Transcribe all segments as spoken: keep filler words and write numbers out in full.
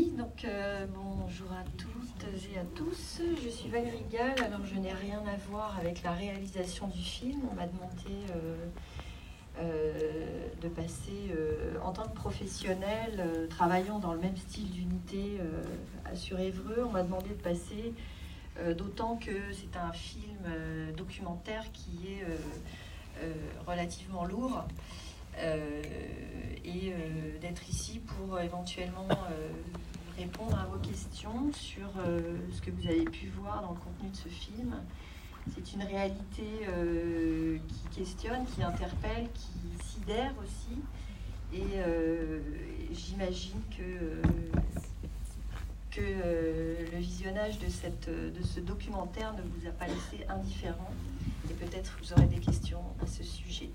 Merci, donc euh, bonjour à toutes et à tous. Je suis Valérie Gall, alors je n'ai rien à voir avec la réalisation du film. On m'a demandé euh, euh, de passer euh, en tant que professionnel, euh, travaillant dans le même style d'unité euh, sur Évreux. On m'a demandé de passer, euh, d'autant que c'est un film euh, documentaire qui est euh, euh, relativement lourd. Euh, et euh, d'être ici pour euh, éventuellement euh, répondre à vos questions sur euh, ce que vous avez pu voir dans le contenu de ce film. C'est une réalité euh, qui questionne, qui interpelle, qui sidère aussi. Et euh, j'imagine que, euh, que euh, le visionnage de, cette, de ce documentaire ne vous a pas laissé indifférent. Et peut-être vous aurez des questions à ce sujet.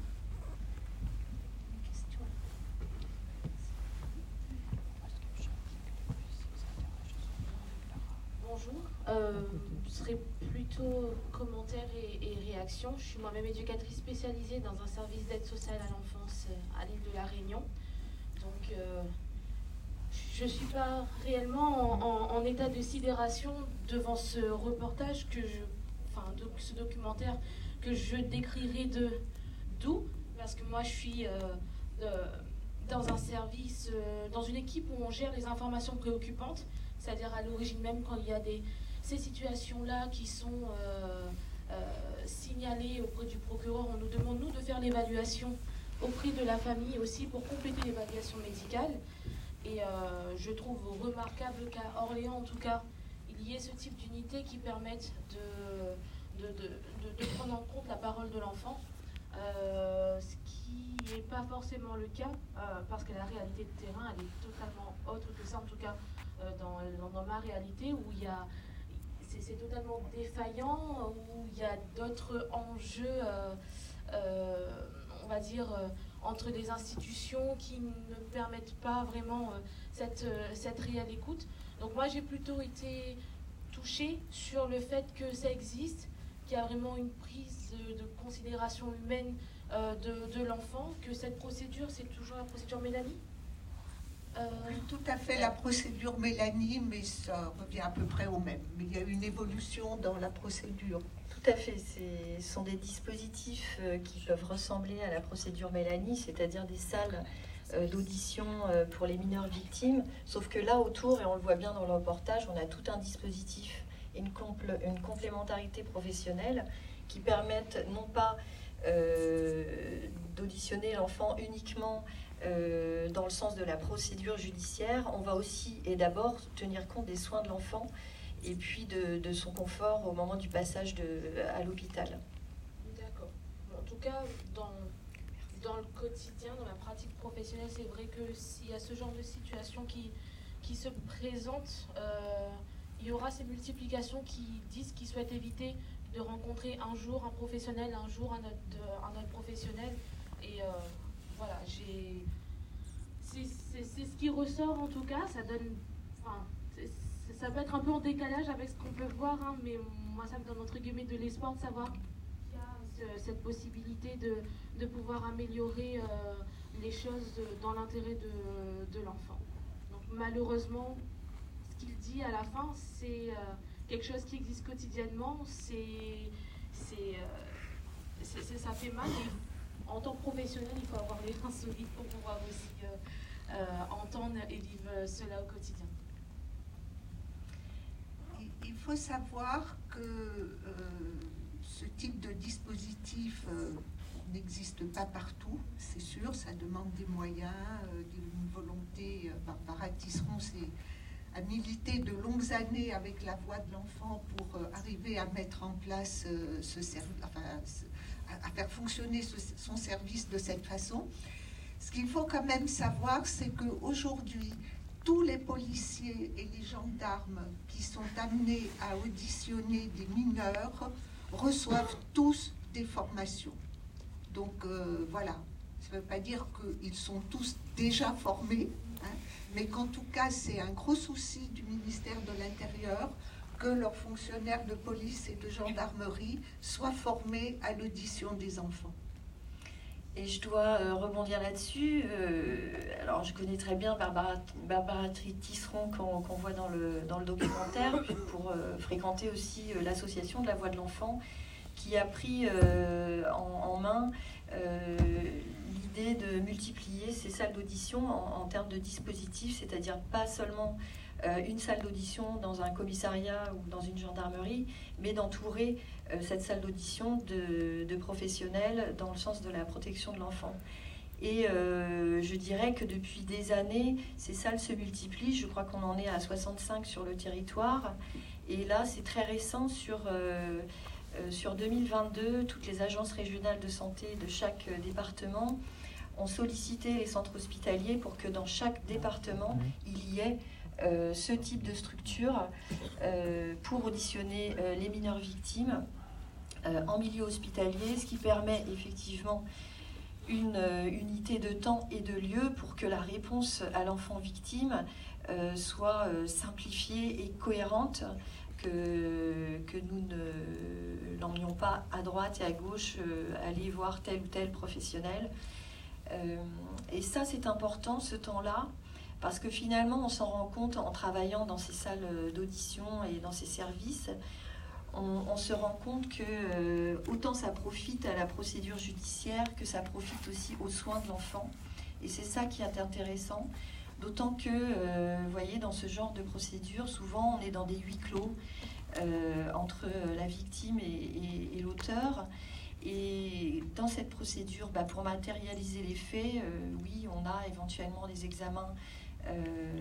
Bonjour, euh, ce serait plutôt commentaires et, et réactions. Je suis moi-même éducatrice spécialisée dans un service d'aide sociale à l'enfance à l'île de la Réunion. Donc, euh, je ne suis pas réellement en, en, en état de sidération devant ce reportage, que je, enfin, de, ce documentaire que je décrirai de d'où, parce que moi je suis euh, de, dans un service, euh, dans une équipe où on gère les informations préoccupantes. C'est-à-dire à l'origine même, quand il y a des, ces situations-là qui sont euh, euh, signalées auprès du procureur, on nous demande, nous, de faire l'évaluation auprès de la famille aussi pour compléter l'évaluation médicale. Et euh, je trouve remarquable qu'à Orléans, en tout cas, il y ait ce type d'unité qui permette de, de, de, de, de prendre en compte la parole de l'enfant, euh, ce qui n'est pas forcément le cas, euh, parce que la réalité de terrain, elle est totalement autre que ça, en tout cas, Dans, dans, dans ma réalité, où il y a, c'est totalement défaillant, où il y a d'autres enjeux, euh, euh, on va dire, euh, entre des institutions qui ne permettent pas vraiment euh, cette, euh, cette réelle écoute. Donc moi, j'ai plutôt été touchée sur le fait que ça existe, qu'il y a vraiment une prise de, de considération humaine euh, de, de l'enfant, que cette procédure, c'est toujours la procédure Mélanie. Euh, oui, tout à fait, la procédure Mélanie, mais ça revient à peu près au même. Mais il y a une évolution dans la procédure. Tout à fait, ce sont des dispositifs euh, qui peuvent ressembler à la procédure Mélanie, c'est-à-dire des salles euh, d'audition euh, pour les mineurs victimes, sauf que là autour, et on le voit bien dans le reportage, on a tout un dispositif et une, compl- une complémentarité professionnelle qui permettent non pas euh, d'auditionner l'enfant uniquement Euh, dans le sens de la procédure judiciaire. On va aussi et d'abord tenir compte des soins de l'enfant et puis de, de son confort au moment du passage de, à l'hôpital. D'accord. Bon, en tout cas, dans, dans le quotidien, dans la pratique professionnelle, c'est vrai que s'il y a ce genre de situation qui, qui se présente, euh, il y aura ces multiplications qui disent qu'ils souhaitent éviter de rencontrer un jour un professionnel, un jour un autre, un autre professionnel. Et euh, voilà, j'ai... C'est ce qui ressort en tout cas, ça donne... Enfin, ça peut être un peu en décalage avec ce qu'on peut voir, hein, mais moi ça me donne entre guillemets de l'espoir de savoir qu'il y a ce, cette possibilité de, de pouvoir améliorer euh, les choses dans l'intérêt de, de l'enfant. Donc malheureusement, ce qu'il dit à la fin, c'est euh, quelque chose qui existe quotidiennement, c'est... Euh, ça fait mal. Et, en tant que professionnel, il faut avoir les reins solides pour pouvoir aussi euh, euh, entendre et vivre cela au quotidien. Il faut savoir que euh, ce type de dispositif euh, n'existe pas partout, c'est sûr, ça demande des moyens, euh, une volonté. Euh, Barbara Tisseron a milité de longues années avec la voix de l'enfant pour euh, arriver à mettre en place euh, ce service, enfin, ce, à faire fonctionner ce, son service de cette façon. Ce qu'il faut quand même savoir, c'est qu'aujourd'hui, tous les policiers et les gendarmes qui sont amenés à auditionner des mineurs reçoivent tous des formations. Donc euh, voilà, ça ne veut pas dire qu'ils sont tous déjà formés, hein, mais qu'en tout cas, c'est un gros souci du ministère de l'Intérieur que leurs fonctionnaires de police et de gendarmerie soient formés à l'audition des enfants. Et je dois euh, rebondir là-dessus. Euh, alors, je connais très bien Barbara, Barbara Tisseron qu'on qu'on voit dans le, dans le documentaire, pour euh, fréquenter aussi euh, l'association de la voix de l'enfant, qui a pris euh, en, en main euh, l'idée de multiplier ces salles d'audition en, en termes de dispositifs, c'est-à-dire pas seulement euh, une salle d'audition dans un commissariat ou dans une gendarmerie, mais d'entourer euh, cette salle d'audition de, de professionnels dans le sens de la protection de l'enfant. Et euh, je dirais que depuis des années, ces salles se multiplient. Je crois qu'on en est à soixante-cinq sur le territoire. Et là, c'est très récent, sur, euh, euh, sur deux mille vingt-deux, toutes les agences régionales de santé de chaque euh, département ont sollicité les centres hospitaliers pour que dans chaque département, il y ait euh, ce type de structure euh, pour auditionner euh, les mineurs victimes euh, en milieu hospitalier, ce qui permet effectivement une euh, unité de temps et de lieu pour que la réponse à l'enfant victime euh, soit euh, simplifiée et cohérente, que, que nous ne l'emmenions pas à droite et à gauche euh, aller voir tel ou tel professionnel. Euh, et ça, c'est important, ce temps-là, parce que finalement, on s'en rend compte en travaillant dans ces salles d'audition et dans ces services. On, on se rend compte que euh, autant ça profite à la procédure judiciaire que ça profite aussi aux soins de l'enfant. Et c'est ça qui est intéressant. D'autant que, euh, vous voyez, dans ce genre de procédure, souvent on est dans des huis clos euh, entre la victime et, et, et l'auteur. Et dans cette procédure, bah, pour matérialiser les faits, euh, oui, on a éventuellement des examens euh,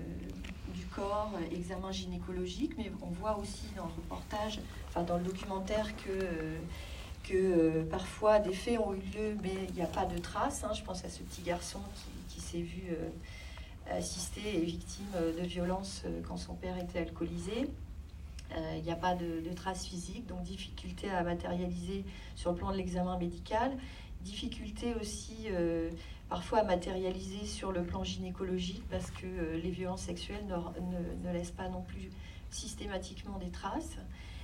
du corps, examens gynécologiques, mais on voit aussi dans le reportage, enfin dans le documentaire, que, euh, que euh, parfois des faits ont eu lieu, mais il n'y a pas de traces. Hein. Je pense à ce petit garçon qui, qui s'est vu euh, assister et victime de violences euh, quand son père était alcoolisé. Il euh, n'y a pas de, de traces physiques, donc difficulté à matérialiser sur le plan de l'examen médical. Difficulté aussi euh, parfois à matérialiser sur le plan gynécologique, parce que euh, les violences sexuelles ne, ne, ne laissent pas non plus systématiquement des traces.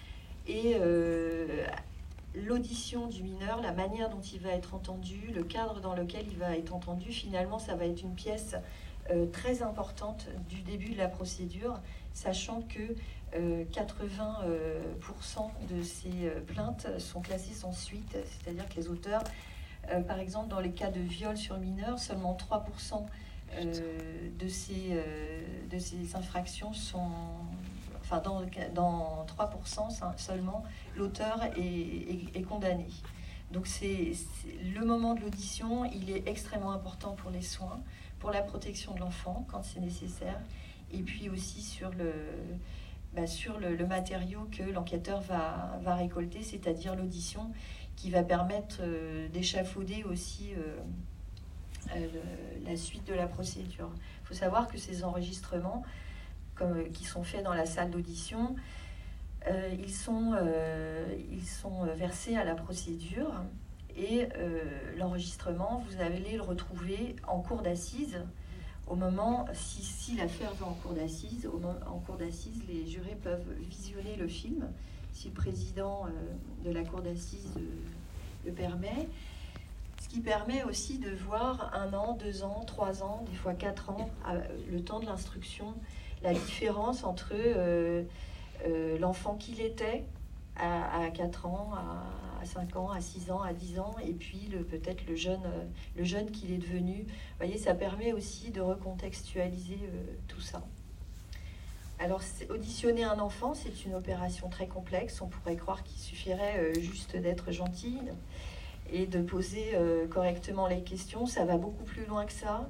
Et euh, l'audition du mineur, la manière dont il va être entendu, le cadre dans lequel il va être entendu, finalement, ça va être une pièce euh, très importante du début de la procédure, sachant que Euh, quatre-vingts pour cent de ces euh, plaintes sont classées sans suite, c'est-à-dire que les auteurs, euh, par exemple dans les cas de viol sur mineurs, seulement trois pour cent euh, de, ces, euh, de ces infractions sont... Enfin, dans, dans trois pour cent seulement, l'auteur est, est, est condamné. Donc c'est, c'est, le moment de l'audition, il est extrêmement important pour les soins, pour la protection de l'enfant quand c'est nécessaire, et puis aussi sur le... Bah, sur le, le matériau que l'enquêteur va, va récolter, c'est-à-dire l'audition, qui va permettre euh, d'échafauder aussi euh, euh, le, la suite de la procédure. Il faut savoir que ces enregistrements, comme, qui sont faits dans la salle d'audition, euh, ils, sont, euh, ils sont versés à la procédure, et euh, l'enregistrement, vous allez le retrouver en cour d'assises. Au moment, si, si l'affaire va en cour d'assises, en cour d'assises, les jurés peuvent visionner le film, si le président euh, de la cour d'assises euh, le permet. Ce qui permet aussi de voir un an, deux ans, trois ans, des fois quatre ans, euh, le temps de l'instruction, la différence entre euh, euh, l'enfant qu'il était à, à quatre ans, à, à cinq ans, à six ans, à dix ans, et puis le, peut-être le jeune, euh, le jeune qu'il est devenu. Vous voyez, ça permet aussi de recontextualiser euh, tout ça. Alors, auditionner un enfant, c'est une opération très complexe. On pourrait croire qu'il suffirait euh, juste d'être gentil et de poser euh, correctement les questions. Ça va beaucoup plus loin que ça.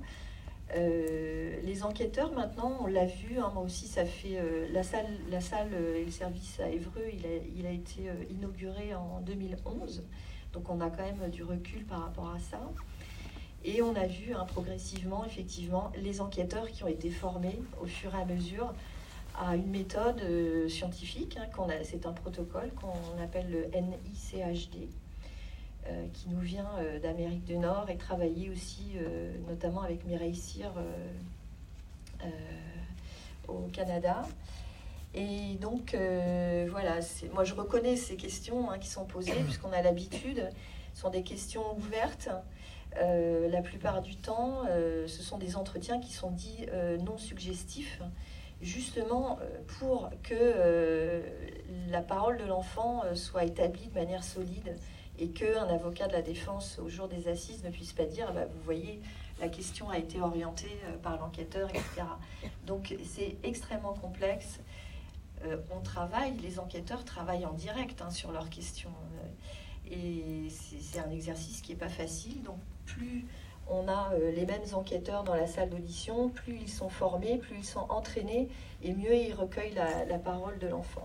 Euh, les enquêteurs, maintenant, on l'a vu, hein, moi aussi, ça fait euh, la salle, la salle euh, et le service à Évreux, il a, il a été euh, inauguré en deux mille onze, donc on a quand même du recul par rapport à ça. Et on a vu hein, progressivement, effectivement, les enquêteurs qui ont été formés au fur et à mesure à une méthode euh, scientifique, hein, qu'on a, c'est un protocole qu'on appelle le N I C H D. Euh, qui nous vient euh, d'Amérique du Nord, et travailler aussi euh, notamment avec Mireille Cyr euh, euh, au Canada. Et donc euh, voilà, c'est, moi je reconnais ces questions hein, qui sont posées, puisqu'on a l'habitude, ce sont des questions ouvertes, Euh, la plupart du temps, euh, ce sont des entretiens qui sont dits euh, non suggestifs, justement euh, pour que euh, la parole de l'enfant euh, soit établie de manière solide et qu'un avocat de la défense au jour des assises ne puisse pas dire ah bah, vous voyez, la question a été orientée euh, par l'enquêteur, et cetera. Donc c'est extrêmement complexe. Euh, on travaille, les enquêteurs travaillent en direct hein, sur leurs questions. Euh, et c'est un exercice qui n'est pas facile. Donc plus on a euh, les mêmes enquêteurs dans la salle d'audition, plus ils sont formés, plus ils sont entraînés, et mieux ils recueillent la, la parole de l'enfant.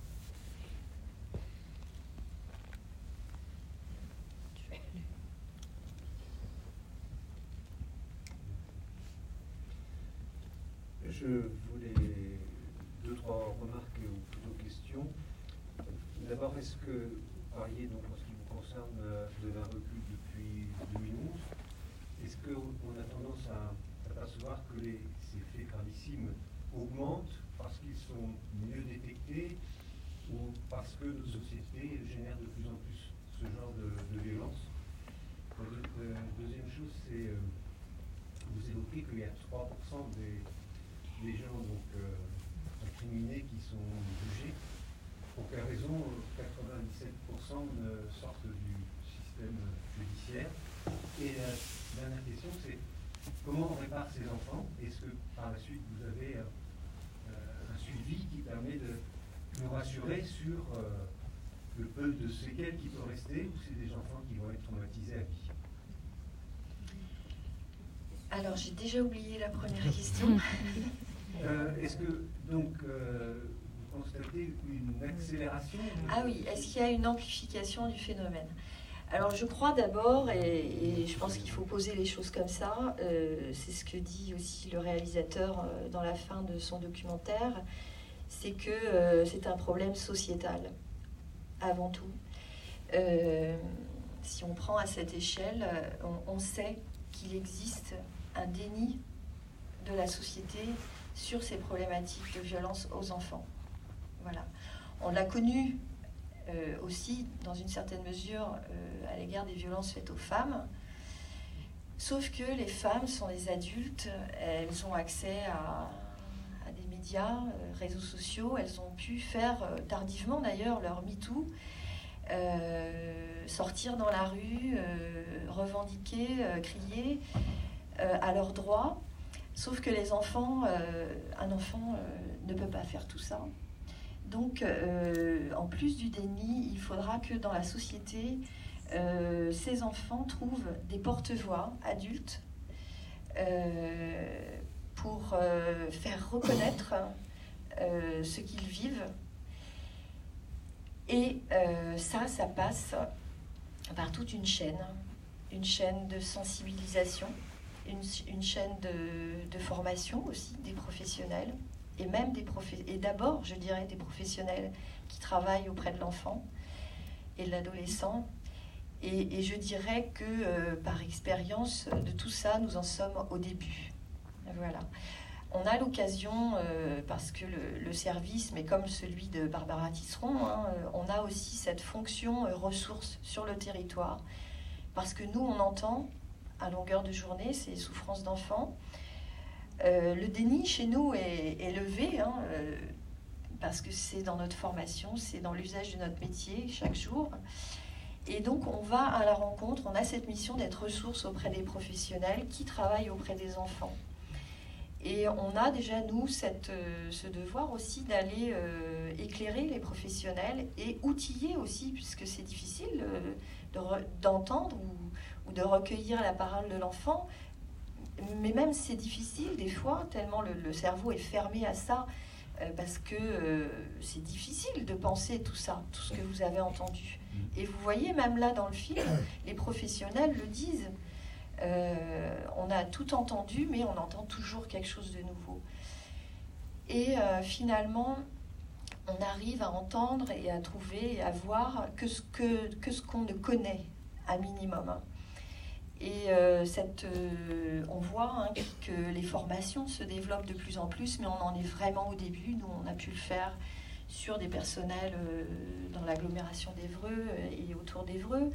Je voulais deux, trois remarques ou plutôt questions. D'abord, est-ce que vous parliez, donc, en ce qui vous concerne, de la recul depuis deux mille onze, est-ce qu'on a tendance à apercevoir que les, ces faits gravissimes augmentent parce qu'ils sont mieux détectés ou parce que nos sociétés génèrent de plus en plus ce genre de, de violence? La euh, deuxième chose, c'est euh, vous évoquez qu'il y a trois pour cent des des gens donc, euh, incriminés qui sont jugés. Pour quelle raison quatre-vingt-dix-sept pour cent ne sortent du système judiciaire? Et la dernière question, c'est comment on répare ces enfants? Est-ce que par la suite vous avez euh, un suivi qui permet de nous rassurer sur euh, le peu de séquelles qui peuvent rester, ou c'est des enfants qui vont être traumatisés à vie? Alors j'ai déjà oublié la première question. Euh, Est-ce que donc euh, vous constatez une accélération? Ah oui, est-ce qu'il y a une amplification du phénomène? Alors je crois d'abord, et, et je pense qu'il faut poser les choses comme ça, euh, c'est ce que dit aussi le réalisateur euh, dans la fin de son documentaire, c'est que euh, c'est un problème sociétal, avant tout. Euh, si on prend à cette échelle, on, on sait qu'il existe un déni de la société sur ces problématiques de violence aux enfants. Voilà. On l'a connu euh, aussi, dans une certaine mesure, euh, à l'égard des violences faites aux femmes. Sauf que les femmes sont des adultes, elles ont accès à, à des médias, euh, réseaux sociaux, elles ont pu faire, euh, tardivement d'ailleurs, leur MeToo, euh, sortir dans la rue, euh, revendiquer, euh, crier euh, à leurs droits. Sauf que les enfants, euh, un enfant euh, ne peut pas faire tout ça. Donc, euh, en plus du déni, il faudra que dans la société, euh, ces enfants trouvent des porte-voix adultes euh, pour euh, faire reconnaître euh, ce qu'ils vivent. Et euh, ça, ça passe par toute une chaîne, une chaîne de sensibilisation, Une, une chaîne de, de formation aussi des professionnels et même des profs- et d'abord je dirais des professionnels qui travaillent auprès de l'enfant et de l'adolescent et, et je dirais que euh, par expérience de tout ça nous en sommes au début. Voilà, on a l'occasion euh, parce que le, le service, mais comme celui de Barbara Tisseron, hein, on a aussi cette fonction euh, ressource sur le territoire parce que nous on entend à longueur de journée, ces souffrances d'enfants. Euh, le déni chez nous est élevé, hein, euh, parce que c'est dans notre formation, c'est dans l'usage de notre métier chaque jour. Et donc on va à la rencontre, on a cette mission d'être ressource auprès des professionnels qui travaillent auprès des enfants. Et on a déjà, nous, cette, euh, ce devoir aussi d'aller euh, éclairer les professionnels et outiller aussi, puisque c'est difficile euh, de re- d'entendre ou ou de recueillir la parole de l'enfant, mais même c'est difficile des fois, tellement le, le cerveau est fermé à ça, euh, parce que euh, c'est difficile de penser tout ça, tout ce que vous avez entendu. Et vous voyez, même là dans le film, les professionnels le disent, euh, on a tout entendu, mais on entend toujours quelque chose de nouveau. Et euh, finalement, on arrive à entendre et à trouver et à voir que ce, que, que ce qu'on ne connaît, à minimum. Hein. Et euh, cette, euh, on voit hein, que les formations se développent de plus en plus, mais on en est vraiment au début. Nous, on a pu le faire sur des personnels euh, dans l'agglomération d'Évreux et autour d'Évreux.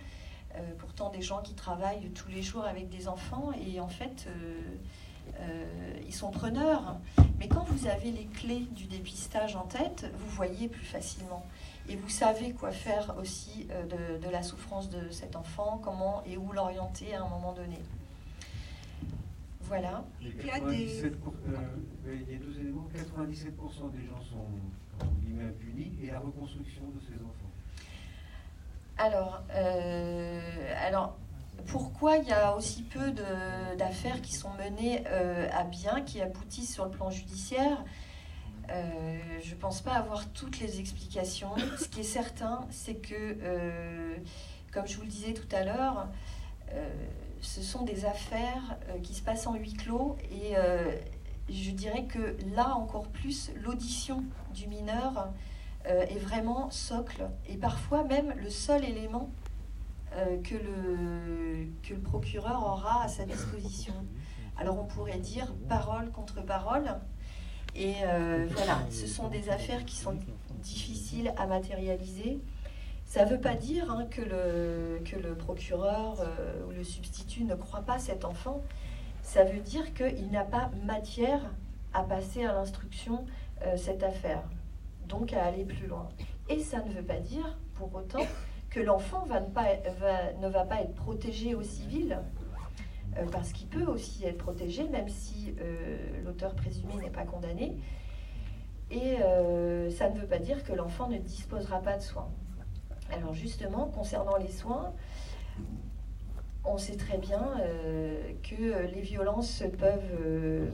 euh, pourtant des gens qui travaillent tous les jours avec des enfants et en fait, euh, euh, ils sont preneurs. Mais quand vous avez les clés du dépistage en tête, vous voyez plus facilement. Et vous savez quoi faire aussi euh, de, de la souffrance de cet enfant, comment et où l'orienter à un moment donné. Voilà. Et quatre-vingt-dix-sept pour cent, euh, il y a deux éléments. quatre-vingt-dix-sept pour cent des gens sont impunis et la reconstruction de ces enfants. Alors, euh, alors, pourquoi il y a aussi peu d'affaires qui sont menées euh, à bien, qui aboutissent sur le plan judiciaire? euh, Je ne pense pas avoir toutes les explications. Ce qui est certain, c'est que, euh, comme je vous le disais tout à l'heure, euh, ce sont des affaires euh, qui se passent en huis clos et euh, je dirais que là encore plus, l'audition du mineur euh, est vraiment socle et parfois même le seul élément euh, que, le, que le procureur aura à sa disposition. Alors on pourrait dire parole contre parole et euh, voilà, ce sont des affaires qui sont difficiles à matérialiser. Ça ne veut pas dire hein, que, le, que le procureur euh, ou le substitut ne croit pas cet enfant. Ça veut dire qu'il n'a pas matière à passer à l'instruction euh, cette affaire, donc à aller plus loin. Et ça ne veut pas dire, pour autant, que l'enfant va ne, pas, va, ne va pas être protégé au civil, euh, parce qu'il peut aussi être protégé, même si euh, l'auteur présumé n'est pas condamné. Et euh, ça ne veut pas dire que l'enfant ne disposera pas de soins. Alors justement, concernant les soins, on sait très bien euh, que les violences peuvent, euh,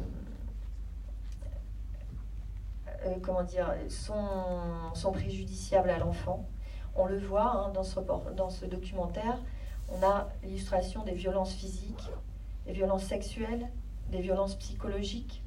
euh, comment dire, sont, sont préjudiciables à l'enfant. On le voit hein, dans, ce report, dans ce documentaire, on a l'illustration des violences physiques, des violences sexuelles, des violences psychologiques.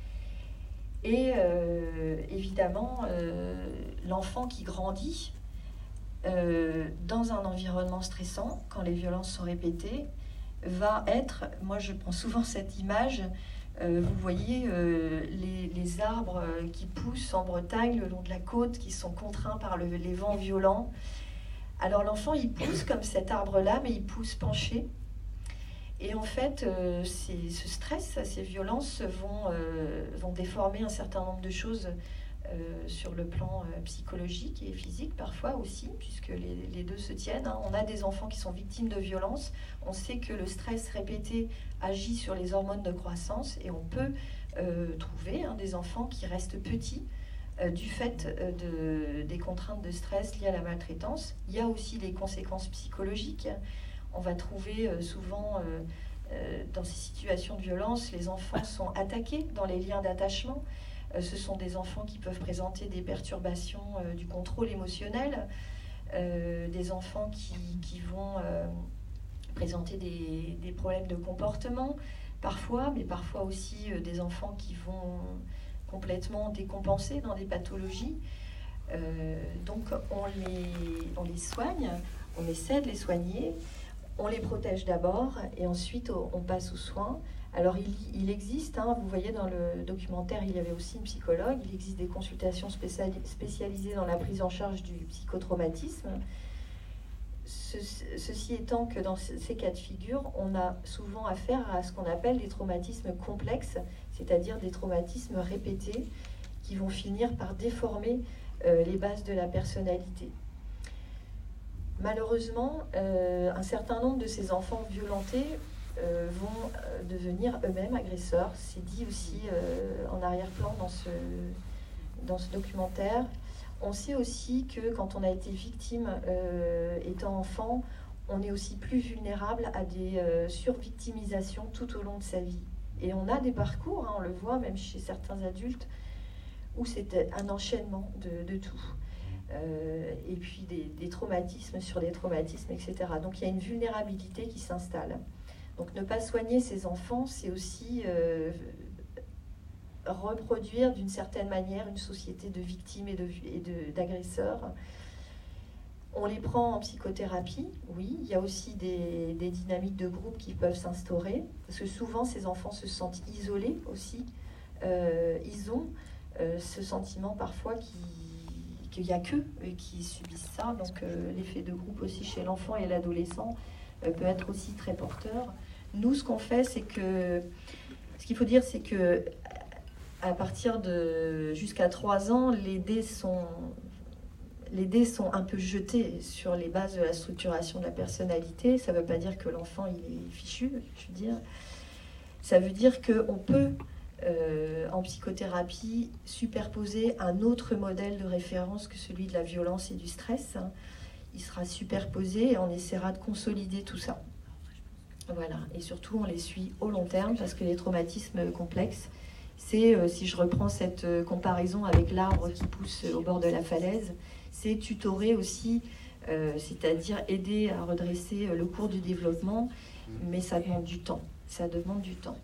Et euh, évidemment, euh, l'enfant qui grandit, Euh, dans un environnement stressant, quand les violences sont répétées, va être, moi je prends souvent cette image, euh, vous voyez euh, les, les arbres qui poussent en Bretagne le long de la côte, qui sont contraints par le, les vents violents. Alors l'enfant il pousse comme cet arbre-là, mais il pousse penché. Et en fait, euh, ces, ce stress, ces violences vont, euh, vont déformer un certain nombre de choses Euh, sur le plan euh, psychologique et physique parfois aussi, puisque les, les deux se tiennent. Hein. On a des enfants qui sont victimes de violences. On sait que le stress répété agit sur les hormones de croissance et on peut euh, trouver hein, des enfants qui restent petits euh, du fait euh, de, des contraintes de stress liées à la maltraitance. Il y a aussi les conséquences psychologiques. On va trouver euh, souvent euh, euh, dans ces situations de violence, les enfants sont attaqués dans les liens d'attachement. Ce sont des enfants qui peuvent présenter des perturbations euh, du contrôle émotionnel, euh, des enfants qui, qui vont euh, présenter des, des problèmes de comportement, parfois, mais parfois aussi euh, des enfants qui vont complètement décompenser dans des pathologies. Euh, donc on les, on les soigne, on essaie de les soigner, on les protège d'abord et ensuite on passe aux soins. Alors il, il existe, hein, vous voyez dans le documentaire, il y avait aussi une psychologue, il existe des consultations spéciali- spécialisées dans la prise en charge du psychotraumatisme. Ce, ceci étant que dans ces cas de figure, on a souvent affaire à ce qu'on appelle des traumatismes complexes, c'est-à-dire des traumatismes répétés qui vont finir par déformer euh, les bases de la personnalité. Malheureusement, euh, un certain nombre de ces enfants violentés Euh, vont euh, devenir eux-mêmes agresseurs. C'est dit aussi euh, en arrière-plan dans ce, dans ce documentaire. On sait aussi que quand on a été victime euh, étant enfant, on est aussi plus vulnérable à des euh, survictimisations tout au long de sa vie. Et on a des parcours, hein, on le voit même chez certains adultes, où c'est un enchaînement de, de tout. Euh, et puis des, des traumatismes sur des traumatismes, et cetera. Donc il y a une vulnérabilité qui s'installe. Donc ne pas soigner ces enfants, c'est aussi euh, reproduire d'une certaine manière une société de victimes et, de, et de, d'agresseurs. On les prend en psychothérapie, oui. Il y a aussi des, des dynamiques de groupe qui peuvent s'instaurer, parce que souvent ces enfants se sentent isolés aussi. Euh, ils ont euh, ce sentiment parfois qui, qu'il n'y a qu'eux qui subissent ça. Donc euh, l'effet de groupe aussi chez l'enfant et l'adolescent euh, peut être aussi très porteur. Nous, ce qu'on fait, c'est que... Ce qu'il faut dire, c'est que à partir de jusqu'à trois ans, les dés sont... Les dés sont un peu jetés sur les bases de la structuration de la personnalité. Ça ne veut pas dire que l'enfant il est fichu, je veux dire. Ça veut dire qu'on peut, euh, en psychothérapie, superposer un autre modèle de référence que celui de la violence et du stress. Il sera superposé et on essaiera de consolider tout ça. Voilà. Et surtout, on les suit au long terme parce que les traumatismes complexes, c'est, euh, si je reprends cette euh, comparaison avec l'arbre qui pousse au bord de la falaise, c'est tutorer aussi, euh, c'est-à-dire aider à redresser le cours du développement, mais ça demande du temps. Ça demande du temps.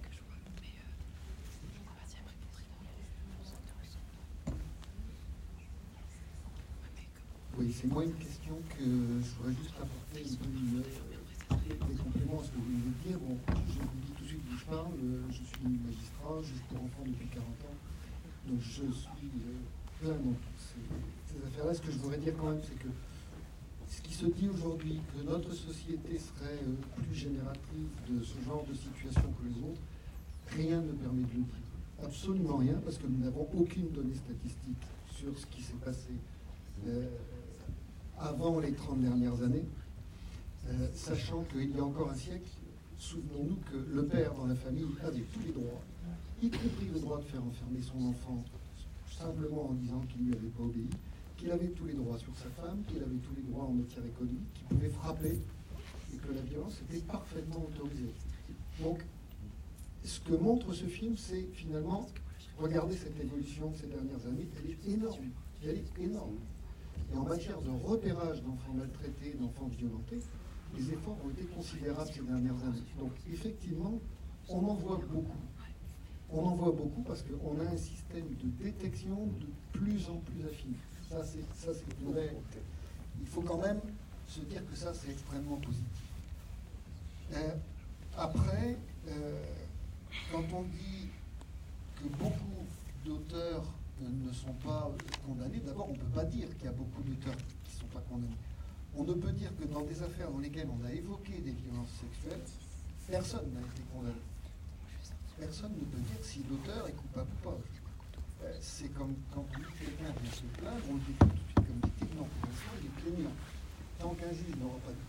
Oui, c'est moi une question que je voudrais juste apporter un peu une, des compléments à ce que vous venez de dire. Bon, je vous dis tout de suite d'où je parle. Je suis magistrat, juge pour enfants depuis quarante ans. Donc je suis plein dans toutes ces, ces affaires-là. Ce que je voudrais dire quand même, c'est que ce qui se dit aujourd'hui, que notre société serait plus génératrice de ce genre de situation que les autres, rien ne permet de le dire. Absolument rien, parce que nous n'avons aucune donnée statistique sur ce qui s'est passé euh, avant les trente dernières années, euh, sachant qu'il y a encore un siècle, souvenons-nous que le père dans la famille avait tous les droits, y compris le droit de faire enfermer son enfant simplement en disant qu'il ne lui avait pas obéi, qu'il avait tous les droits sur sa femme, qu'il avait tous les droits en matière économique, qu'il pouvait frapper, et que la violence était parfaitement autorisée. Donc, ce que montre ce film, c'est finalement, regardez cette évolution de ces dernières années, elle est énorme. Elle est énorme. Et en matière de repérage d'enfants maltraités, d'enfants violentés, les efforts ont été considérables ces dernières années. Donc, effectivement, on en voit beaucoup. On en voit beaucoup parce qu'on a un système de détection de plus en plus affiné. Ça, c'est, ça, c'est vrai. Il faut quand même se dire que ça, c'est extrêmement positif. Euh, après, euh, quand on dit que beaucoup d'auteurs ne sont pas condamnés, d'abord, on ne peut pas dire qu'il y a beaucoup d'auteurs qui ne sont pas condamnés. On ne peut dire que dans des affaires dans lesquelles on a évoqué des violences sexuelles, personne n'a été condamné. Personne ne peut dire si l'auteur est coupable ou pas. Euh, c'est comme quand on dit que quelqu'un vient se plaindre, on le dit tout de suite comme victime. Non, pour l'instant, il est plaignant. Tant qu'un juge n'aura pas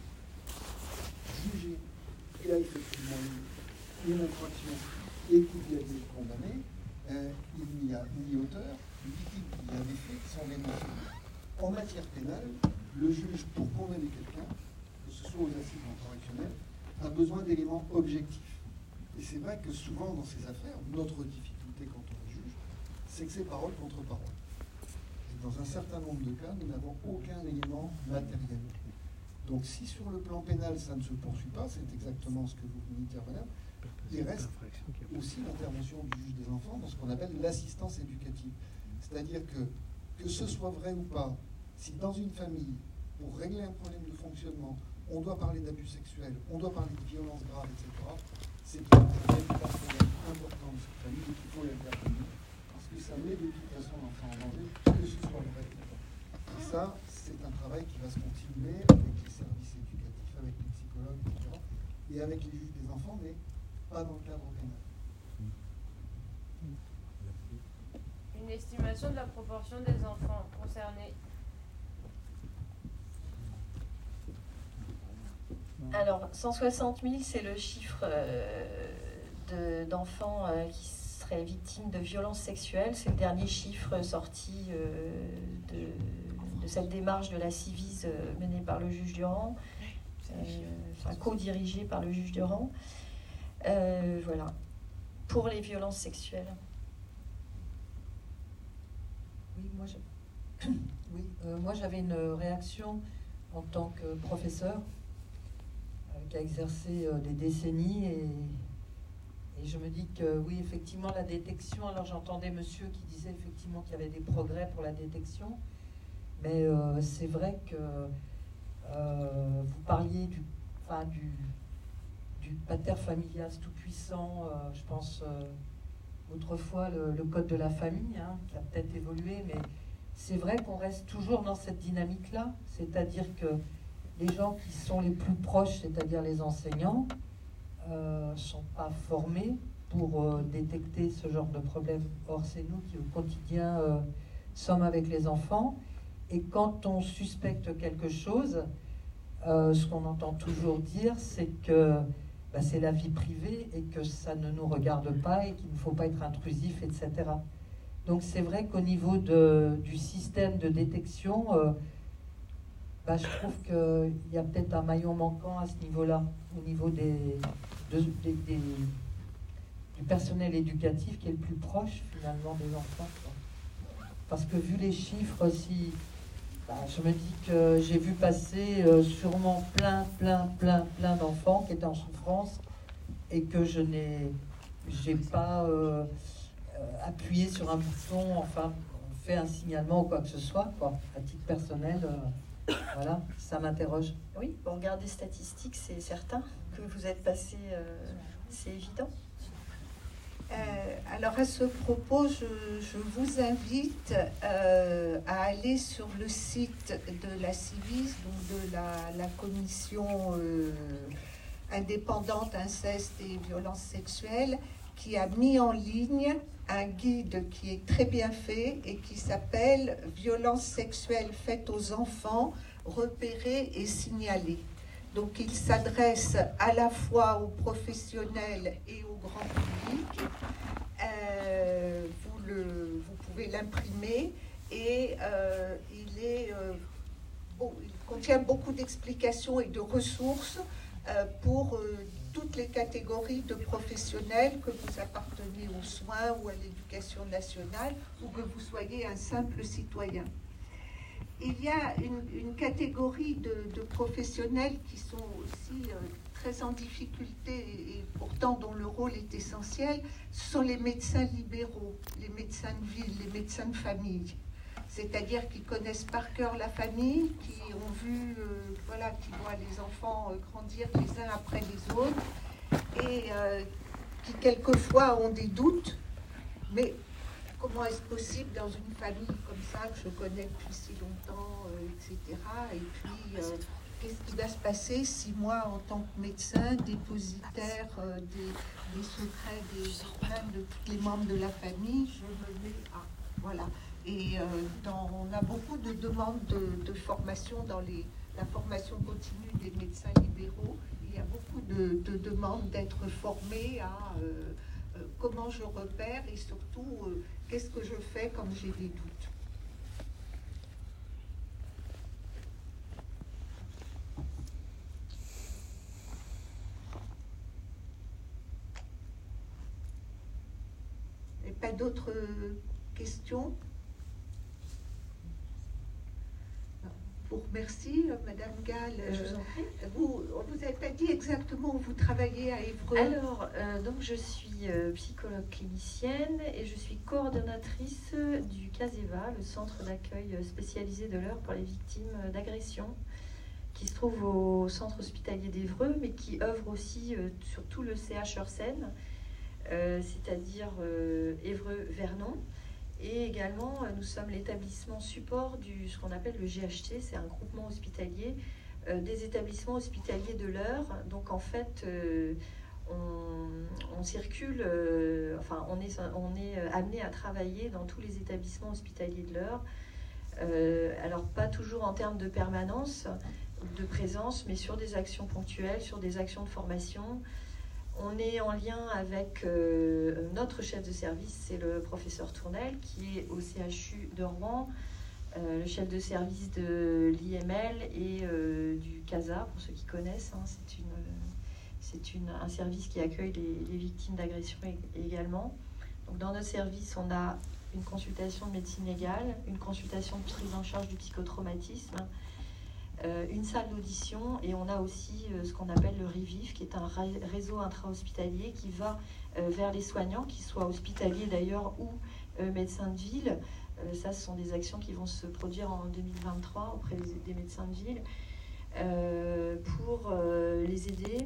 jugé qu'il a effectivement eu une infraction et qu'il a été condamné, euh, il n'y a ni auteur, ni victime. Il y a des faits qui sont dénoncés. En matière pénale, le juge, pour condamner quelqu'un, que ce soit aux assises ou en correctionnel, a besoin d'éléments objectifs. Et c'est vrai que souvent dans ces affaires, notre difficulté quand on est juge, c'est que c'est parole contre parole. Et dans un certain nombre de cas, nous n'avons aucun élément matériel. Donc si sur le plan pénal, ça ne se poursuit pas, c'est exactement ce que vous venez de dire, madame, il reste aussi l'intervention du juge des enfants dans ce qu'on appelle l'assistance éducative. C'est-à-dire que, que ce soit vrai ou pas, si dans une famille, pour régler un problème de fonctionnement, on doit parler d'abus sexuels, on doit parler de violences graves, et cetera, c'est un problème important de cette famille et qu'il faut l'intervenir, parce que ça met de toute façon l'enfant en danger, que ce soit vrai ou pas. Et ça, c'est un travail qui va se continuer avec les services éducatifs, avec les psychologues, et cetera, et avec les juges des enfants, mais pas dans le cadre pénal. Une estimation de la proportion des enfants concernés. Alors, cent soixante mille, c'est le chiffre euh, de, d'enfants euh, qui seraient victimes de violences sexuelles. C'est le dernier chiffre sorti euh, de, de cette démarche de la Civis euh, menée par le juge Durand, euh, enfin co-dirigée par le juge Durand. Euh, voilà, pour les violences sexuelles. Oui, moi, je... oui, euh, moi j'avais une réaction en tant que professeur euh, qui a exercé euh, des décennies et, et je me dis que oui, effectivement, la détection, alors j'entendais monsieur qui disait effectivement qu'il y avait des progrès pour la détection, mais euh, c'est vrai que euh, vous parliez du, enfin, du, du pater familias tout-puissant, euh, je pense... Euh, autrefois le, le code de la famille, hein, qui a peut-être évolué, mais c'est vrai qu'on reste toujours dans cette dynamique-là, c'est-à-dire que les gens qui sont les plus proches, c'est-à-dire les enseignants, ne euh, sont pas formés pour euh, détecter ce genre de problème. Or, c'est nous qui, au quotidien, euh, sommes avec les enfants. Et quand on suspecte quelque chose, euh, ce qu'on entend toujours dire, c'est que bah, c'est la vie privée et que ça ne nous regarde pas et qu'il ne faut pas être intrusif, et cetera. Donc, c'est vrai qu'au niveau de, du système de détection, euh, bah, je trouve qu'il y a peut-être un maillon manquant à ce niveau-là, au niveau des, de, des, des, du personnel éducatif qui est le plus proche finalement des enfants. Quoi. Parce que vu les chiffres, si bah, je me dis que j'ai vu passer euh, sûrement plein, plein, plein, plein d'enfants qui étaient en souffrance et que je n'ai j'ai pas euh, euh, appuyé sur un bouton, enfin fait un signalement ou quoi que ce soit, quoi, à titre personnel. Euh, Voilà, ça m'interroge. Oui, bon, regardez les statistiques, c'est certain que vous êtes passé, euh, c'est évident. Euh, alors à ce propos, je, je vous invite euh, à aller sur le site de la CIVIS, donc de la, la commission euh, indépendante inceste et violences sexuelles, qui a mis en ligne un guide qui est très bien fait et qui s'appelle « Violences sexuelles faites aux enfants, repérées et signalées ». Donc il s'adresse à la fois aux professionnels et au grand public. Euh, vous, le, vous pouvez l'imprimer et euh, il, est, euh, bon, il contient beaucoup d'explications et de ressources euh, pour euh, toutes les catégories de professionnels, que vous appartenez aux soins ou à l'éducation nationale ou que vous soyez un simple citoyen. Il y a une, une catégorie de, de professionnels qui sont aussi euh, très en difficulté et, et pourtant dont le rôle est essentiel, ce sont les médecins libéraux, les médecins de ville, les médecins de famille. C'est-à-dire qui connaissent par cœur la famille, qui ont vu, euh, voilà, qui voient les enfants euh, grandir les uns après les autres, et euh, qui quelquefois ont des doutes, mais comment est-ce possible dans une famille comme ça, que je connais depuis si longtemps, euh, et cetera. Et puis, euh, qu'est-ce qui va se passer si moi, en tant que médecin, dépositaire euh, des, des secrets, des secrets de tous les membres de la famille, je me mets à... Voilà. Et euh, dans, on a beaucoup de demandes de, de formation dans les, la formation continue des médecins libéraux. Il y a beaucoup de, de demandes d'être formés à euh, euh, comment je repère et surtout euh, qu'est-ce que je fais quand j'ai des doutes. Et pas d'autres questions? Je vous remercie, Madame Gall. Je vous en prie. Vous, on ne vous a pas dit exactement où vous travaillez à Évreux. Alors, euh, donc je suis euh, psychologue clinicienne et je suis coordonnatrice du CASEVA, le centre d'accueil spécialisé de l'Eure pour les victimes d'agressions, qui se trouve au centre hospitalier d'Évreux, mais qui œuvre aussi euh, sur tout le C H Eursen, euh, c'est-à-dire euh, Évreux-Vernon. Et également, nous sommes l'établissement support du ce qu'on appelle le G H T, c'est un groupement hospitalier euh, des établissements hospitaliers de l'Eure. Donc en fait, euh, on, on circule, euh, enfin on est, on est amené à travailler dans tous les établissements hospitaliers de l'Eure. Euh, alors pas toujours en termes de permanence, de présence, mais sur des actions ponctuelles, sur des actions de formation. On est en lien avec euh, notre chef de service, c'est le professeur Tournel, qui est au C H U de Rouen, euh, le chef de service de l'I M L et euh, du CASA, pour ceux qui connaissent. Hein, c'est une, c'est une, un service qui accueille les, les victimes d'agression également. Donc, dans notre service, on a une consultation de médecine légale, une consultation de prise en charge du psychotraumatisme, Euh, une salle d'audition, et on a aussi euh, ce qu'on appelle le RIVIF, qui est un réseau intra-hospitalier qui va euh, vers les soignants, qu'ils soient hospitaliers d'ailleurs ou euh, médecins de ville. Euh, ça, ce sont des actions qui vont se produire en deux mille vingt-trois auprès des, des médecins de ville euh, pour euh, les aider,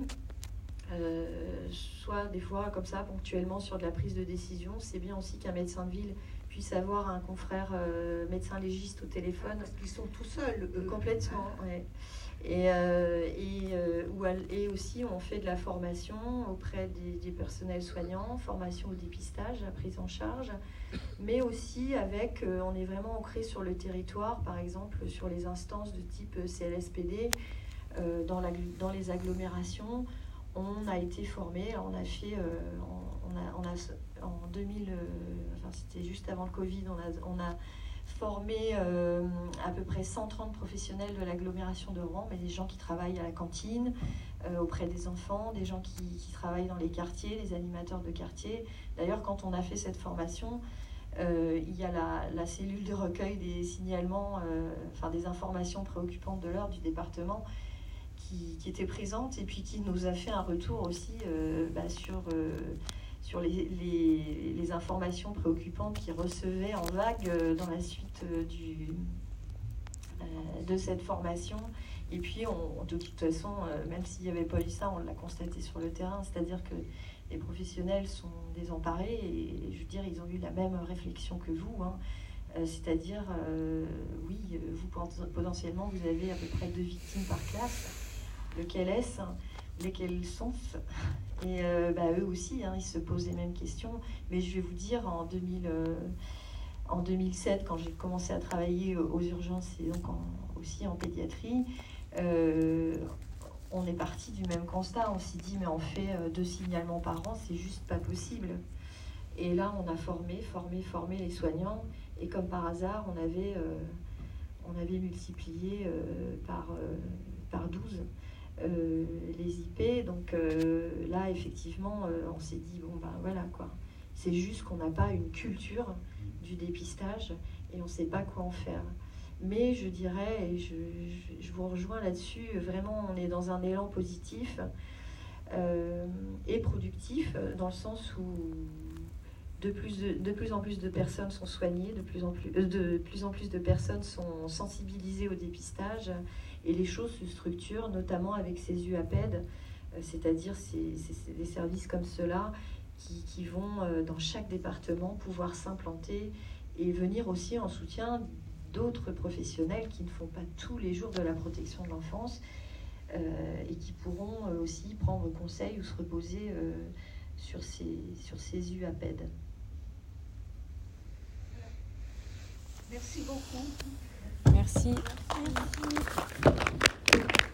euh, soit des fois comme ça, ponctuellement sur de la prise de décision. C'est bien aussi qu'un médecin de ville puisse avoir un confrère euh, médecin légiste au téléphone. Parce qu'ils sont tout seuls. eux. Complètement, ouais. Et, euh, et, euh, où, et aussi, on fait de la formation auprès des, des personnels soignants, formation au dépistage, à la prise en charge, mais aussi avec, euh, on est vraiment ancré sur le territoire, par exemple, sur les instances de type C L S P D, euh, dans, la, dans les agglomérations. On a été formé, on a fait, euh, on, a, on a, en deux mille, euh, enfin c'était juste avant le Covid, on a, on a formé euh, à peu près cent trente professionnels de l'agglomération de Rouen, mais des gens qui travaillent à la cantine, euh, auprès des enfants, des gens qui, qui travaillent dans les quartiers, les animateurs de quartier. D'ailleurs, quand on a fait cette formation, euh, il y a la, la cellule de recueil des signalements, euh, enfin des informations préoccupantes de l'heure du département qui, qui était présente et puis qui nous a fait un retour aussi euh, bah, sur... Euh, sur les, les, les informations préoccupantes qu'ils recevaient en vague euh, dans la suite euh, du, euh, de cette formation. Et puis, on, de toute façon, euh, même s'il n'y avait pas eu ça, on l'a constaté sur le terrain, c'est-à-dire que les professionnels sont désemparés et, je veux dire, ils ont eu la même réflexion que vous, hein. Euh, c'est-à-dire, euh, oui, vous potentiellement, vous avez à peu près deux victimes par classe. Lequel est-ce ? Lesquels sont ? Et euh, bah, eux aussi, hein, ils se posent les mêmes questions. Mais je vais vous dire, en, deux mille, euh, en deux mille sept, quand j'ai commencé à travailler aux urgences et donc en, aussi en pédiatrie, euh, on est parti du même constat. On s'est dit, mais on fait euh, deux signalements par an, c'est juste pas possible. Et là, on a formé, formé, formé les soignants. Et comme par hasard, on avait, euh, on avait multiplié euh, par, euh, par douze. Euh, les I P, donc euh, là effectivement euh, on s'est dit bon ben voilà quoi, c'est juste qu'on n'a pas une culture du dépistage et on ne sait pas quoi en faire. Mais je dirais, et je, je, je vous rejoins là-dessus, vraiment on est dans un élan positif euh, et productif, dans le sens où de plus, de, de plus en plus de personnes sont soignées, de plus en plus, euh, de plus en plus de personnes sont sensibilisées au dépistage. Et les choses se structurent, notamment avec ces U A P E D, euh, c'est-à-dire ces, ces, ces, des services comme ceux-là qui, qui vont euh, dans chaque département pouvoir s'implanter et venir aussi en soutien d'autres professionnels qui ne font pas tous les jours de la protection de l'enfance euh, et qui pourront euh, aussi prendre conseil ou se reposer euh, sur, ces, sur ces U A P E D. Merci beaucoup. Merci. Merci.